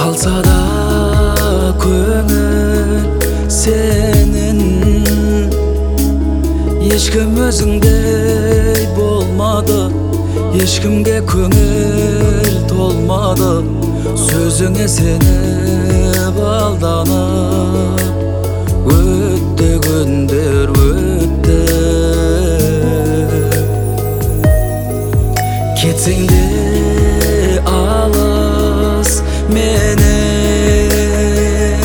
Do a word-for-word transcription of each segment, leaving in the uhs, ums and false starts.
Kalsa da көңіл сенің, ешкім өзіңдей болмады, ешкімге көңіл толмады. Сөзіңе сеніп алданып, өтті күндер өтті. Кетсең де алыс менен,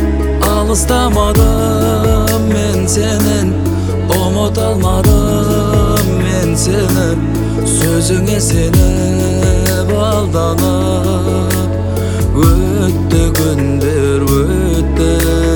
алыстамадым мен сенен, ұмыта алмадым мен сені. Сөзіңе сеніп алданып, өтті күндер өтті.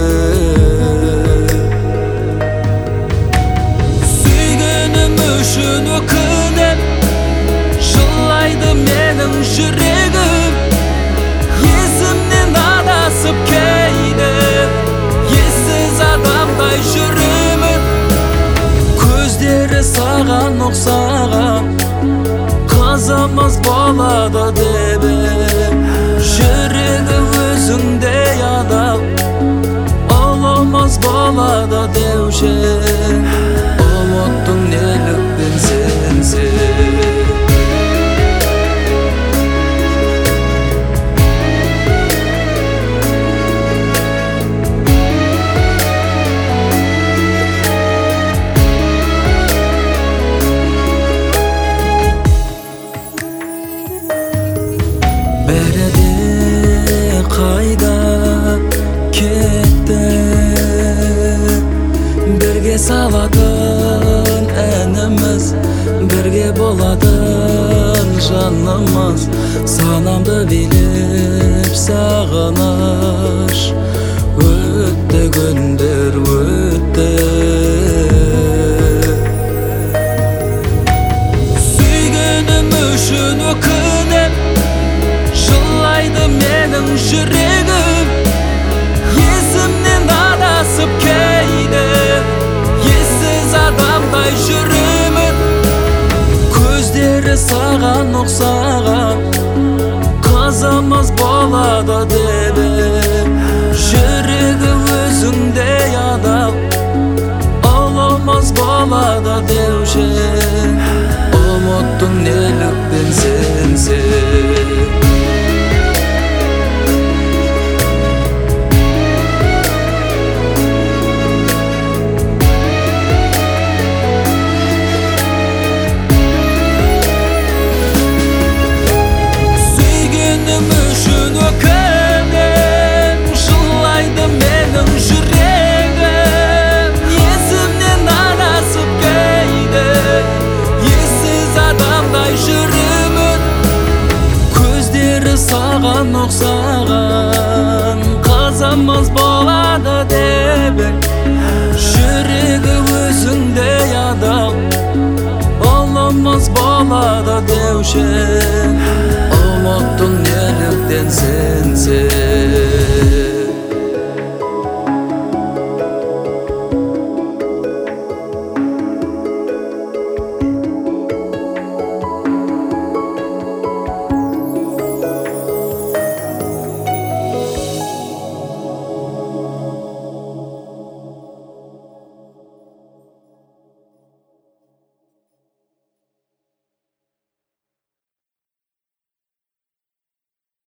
Сүйгенім үшін өкініп жылайды менің жүрегім. Есімнен адасып кейде ессіз адамдай жүремін. Көздері саған ұқсаған, қазамыз болады деп ем. Жүрегі өзіңдей адал, ұлымыз болады деуші ең. Ұмыттың неліктен сенсің? Бәрі де қайда кетті, бірге салатын әніміз, бірге болатын жанымыз. Санамды билеп сағыныш, өтті күндер өтті. Сүйгенім үшін өкініп жылайды менің жүрегім. Есімнен адасып кейде ессіз адамдай жүремін. Көздері саған ұқсаған, қазамыз болады деп ем. Жүрегі өзіңдей адал, ұлымыз болады деуші ең. Ұмыттың неліктен сенсің? Үшін өкініп жылайды менің жүрегім. Есімнен адасып кейде ессіз адамдай жүремін. Көздері саған ұқсаған, қазамыз болады деп ем. Жүрегі өзіңдей адал, ұлымыз болады деуші ең.